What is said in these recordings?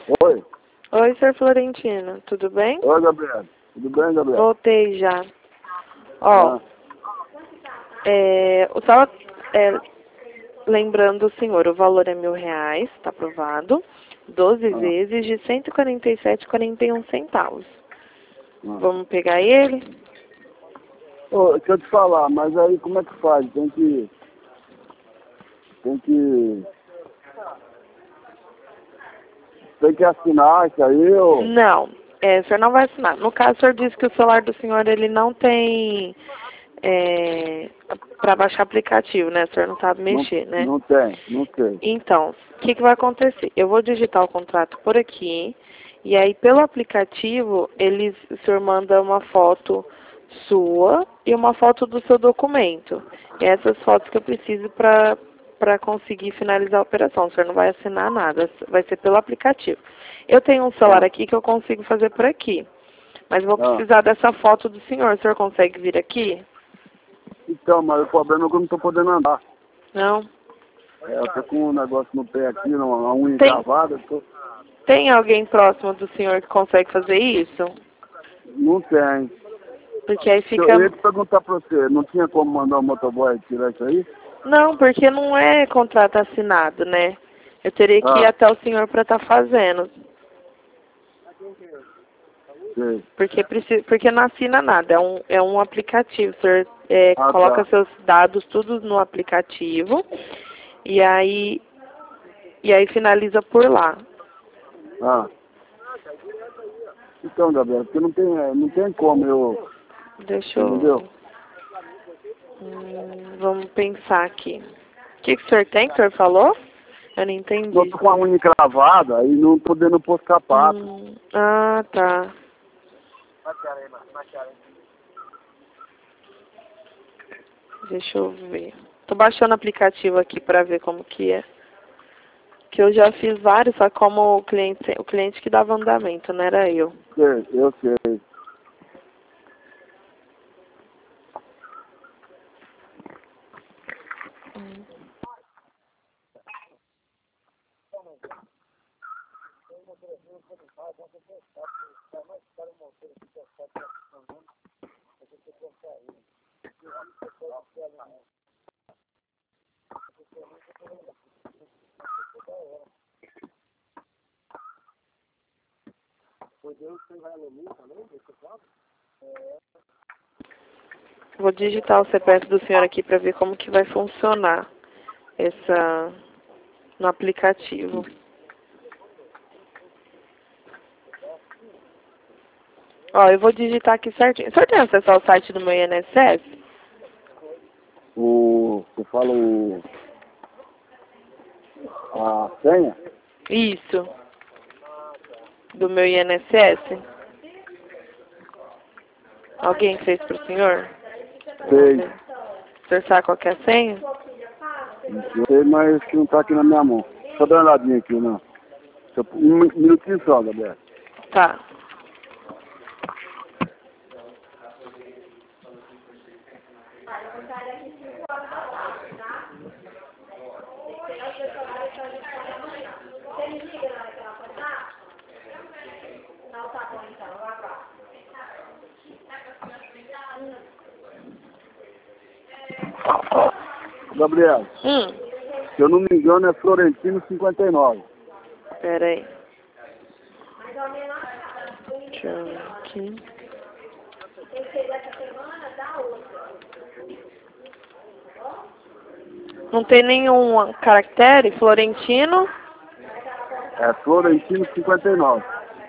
Oi. Oi, Sr. Florentino, tudo bem? Oi, Gabriel. Tudo bem, Gabriel? Voltei já. Ó, eu tava lembrando o senhor, o valor é R$ 1.000, tá aprovado. 12 vezes de 147,41 centavos. Vamos pegar ele? Ô, deixa eu te falar, mas aí como é que faz? Tem que assinar isso aí, ou... Não, o senhor não vai assinar. No caso, o senhor disse que o celular do senhor ele não tem para baixar aplicativo, né? O senhor não sabe mexer, né? Não tem. Então, o que vai acontecer? Eu vou digitar o contrato por aqui, e aí pelo aplicativo, o senhor manda uma foto sua e uma foto do seu documento. E essas fotos que eu preciso para conseguir finalizar a operação. O senhor não vai assinar nada, vai ser pelo aplicativo. Eu tenho um celular aqui que eu consigo fazer por aqui, mas vou precisar dessa foto do senhor. O senhor consegue vir aqui? Então, mas o problema é que eu não estou podendo andar. Não? Eu tô com um negócio no pé aqui, uma unha encravada. Tem alguém próximo do senhor que consegue fazer isso? Não tem. Porque aí fica... Eu ia te perguntar pra você, não tinha como mandar o motoboy tirar isso aí? Não, porque não é contrato assinado, né? Eu teria que ir até o senhor para estar fazendo. Sei. Porque não assina nada, é um aplicativo. O senhor coloca seus dados tudo no aplicativo e aí finaliza por lá. Então, Gabriel, porque não tem como eu... Deixa eu... Entendeu? Vamos pensar aqui. O que o senhor tem que o senhor falou? Eu não entendi. Eu tô com a unha encravada e não podendo pôr sapato. Tá. Deixa eu ver. Tô baixando o aplicativo aqui para ver como que é. Que eu já fiz vários, só como o cliente que dava andamento, não era eu. Eu sei. Vou digitar o CPF do senhor aqui para ver como que vai funcionar no aplicativo. Ó, eu vou digitar aqui certinho. O senhor tem acesso ao site do meu INSS? Você fala a senha? Isso. Do meu INSS? Alguém fez pro senhor? Sei. O senhor sabe qual que é a senha? Sei, mas não tá aqui na minha mão. Só dá uma olhadinha aqui, não. Um minutinho só, Gabriel. Tá. Gabriel, se eu não me engano é Florentino 59. Pera aí. Deixa eu ver aqui. Não tem nenhum caractere? Florentino? É Florentino 59.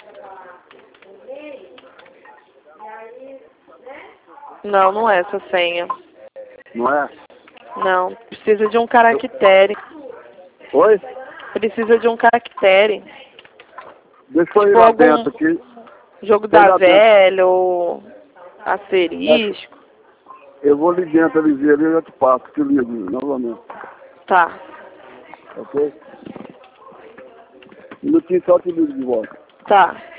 Não, não é essa senha. Não é? Não, precisa de um caractere. Oi? Precisa de um caractere. Deixa eu ir lá dentro aqui. Jogo da velha ou asterisco. Eu vou ali dentro, ali e eu já te passo, te ligo novamente. Tá. Ok? Um minutinho só te ligo de volta. Tá.